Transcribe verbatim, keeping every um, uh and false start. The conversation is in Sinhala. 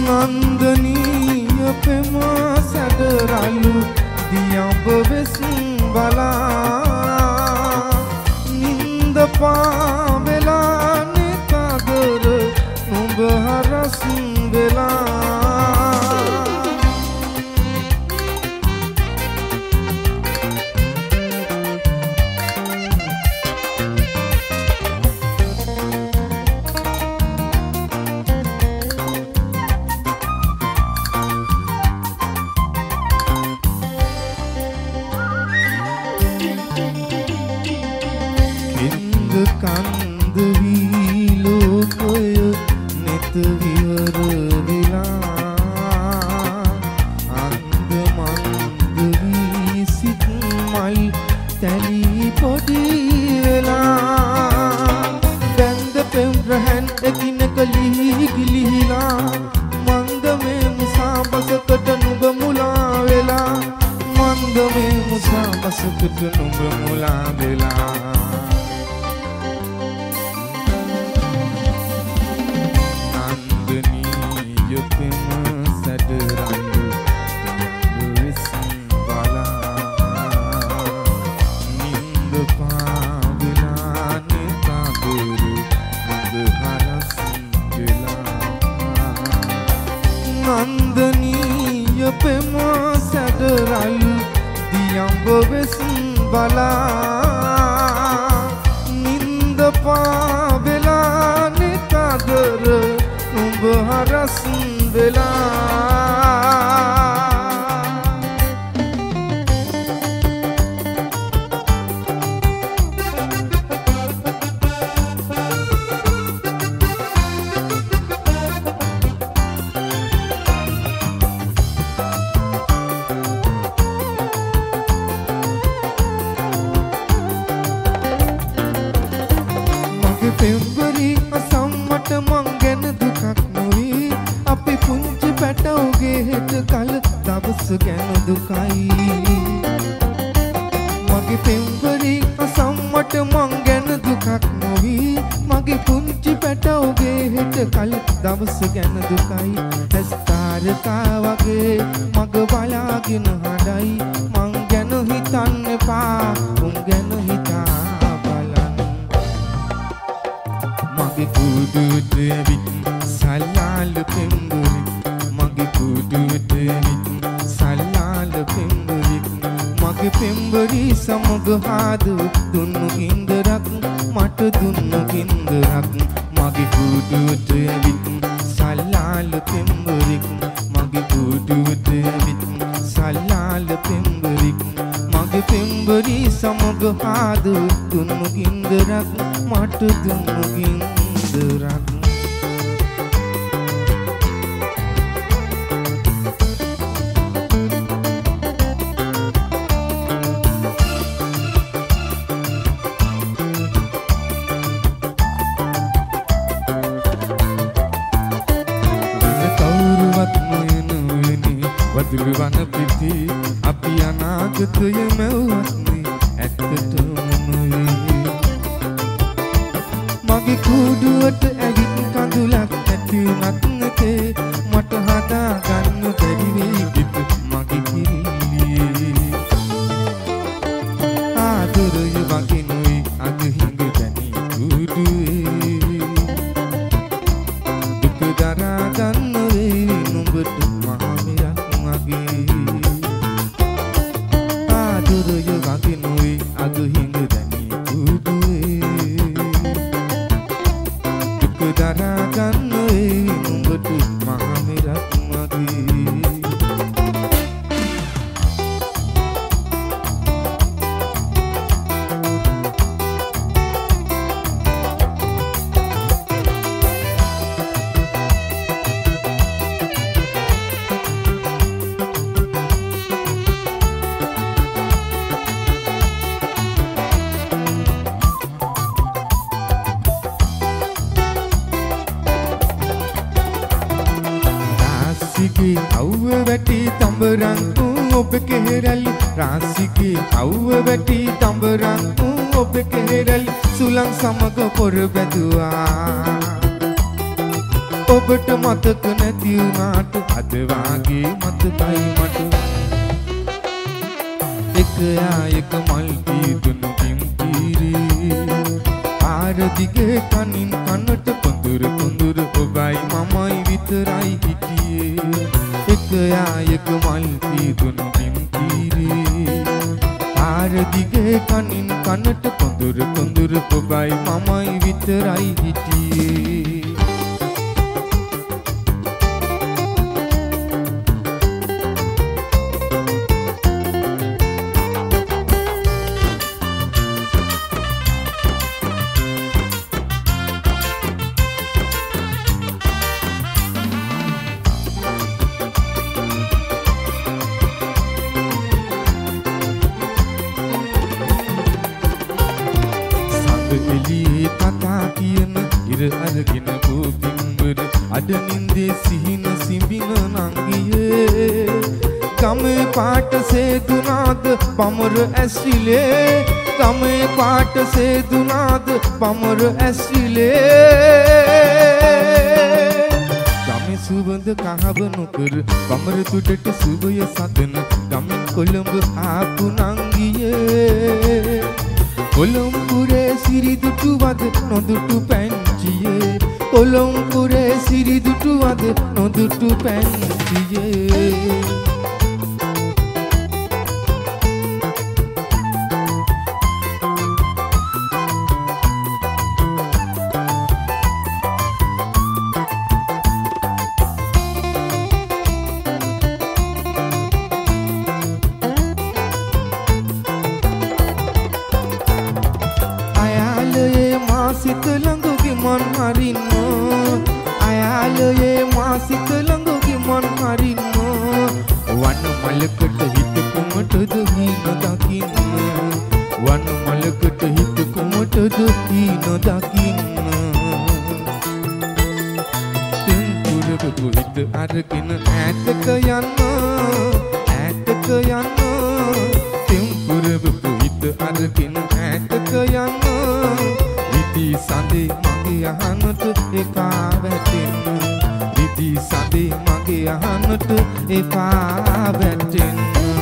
නන්දනීය පෙම සැඩරලු දියඹ වෙස් බලා නින්ද පාවෙලා නිකදර නුඹ හරස් වෙලා කන්ද වී ලෝකය නෙත විවර වෙලා අන්ද මන්ද වී සිත් මල් තැලී පොඩි වෙලා බැන්ද පෙම් රැහන් එකිනෙක ලිහි ගිලිහිලා මන්ද මේ මුසා බසකට නුඹ මුලා වෙලා මන්ද මේ මුසා බසකට නුඹ මුලා වෙලා නන්දනීය පෙම සැඩරලු දියඹ වෙස් බලා නින්ද පාවෙලා නිකදර නුඹ හරස් වෙලා පෙම්බරි අසම්මට මං ගැන දුකක් නොවේ අපි පුංචි පැටවගේ හෙට කල දවස ගැන දුකයි මගේ පෙම්බරි අසම්මට මං ගැන දුකක් නොවේ මගේ පුංචි පැටවගේ හෙට කල දවස ගැන දුකයි ඇස්තාරකා වගේ මග බලාගෙන හඬයි මං ගැන හිතන්න එපා උන් ගැන හිතා මගේ කුඩුවට ඇවිත් සල්ලාල පෙම්බරි මගේ කුඩුවට ඇවිත් සල්ලාල පෙම්බරි මගේ පෙම්බරි සමග හාදු දුන්නු ගින්දරක් මට දුන්නු ගින්දරක් මගේ කුඩුවට ඇවිත් සල්ලාල පෙම්බරි මගේ කුඩුවට ඇවිත් සල්ලාල පෙම්බරි මගේ පෙම්බරි සමග හාදු දුන්නු ගින්දරක් මට දුන්නු ගින්දරක් වදුරු වන පිටි අපි අනාගතය මෙව්වත්නි ඇත්තටම නොවේ මගේ කුඩුවට ඇවිත් කඳුලක් ඇති වුණත් නැතේ මට හදා ගන්න බැරි වෙයි පිට මගේ කිරිල්ලියේ ආදරය වගේ නොයි අද හිඟ දැනි කුඩුවේ දුක දරා ගන්න වෙයි නුඹට මහමයක් ආදරය වගේ නොයි අද හිඟ දැනි කුඩුවේ දුක දරා ගන්න වෙයි නුඹට මහමයක් මගේ රාසිගේ අව්ව වැටි තඹරන් ඔබ කෙහෙරැලි රාසිගේ අව්ව වැටි තඹරන් ඔබ කෙහෙරැලි සුලං සමග පොර බැදුවා ඔබට මතක නැති වුණාට අද වාගේ මතකයි මට එක යායක මල් පීදුණු කිම්පීරි පාර දිගේ කනින් කනට කොඳුර කොඳුර ඔබයි මමයි විතරයි හිටියේ එක යායක මල් පීදුණු කිම්පීරි පාර දිගේ කනින් කනට කොඳුර කොඳුර ඔබයි මමයි විතරයි හිටියේ එළියේ කතා කියන ඉර අරගෙන බෝපින්වර අඩ නින්දේ සිහින සිඹින නංගියේ ගමේ පාට සේදුනාද පමර ඇස්විලේ ගමේ පාට සේදුනාද පමර ඇස්විලේ ගමේ සුවඳ කහව නොකර පමර තුඩට සුවය සදන ගමින් කොළඹ ආපු නංගියේ කොළඹුරේ සිරිදුටු වද නොදුටු පැංචියේ කොළඹුරේ සිරිදුටු වද නොදුටු පැංචියේ සිත ළඟුගේ මන් හරින්න අයාලයේ මා සිත ළඟුගේ මන් හරින්න වන මලකට හිත කොමටද හීන දකින්න වන මලකට හිත කොමටද හීන දකින්න තුන්පුරක හිත අරගෙන ඈතක යන්න ඈතක යන්න තුන්පුරක හිත අරගෙන ඈතක යන්න රිදී සඳේ මගේ අහනට එකා වැටෙන්න රිදී සඳේ මගේ අහනට එකා වැටෙන්න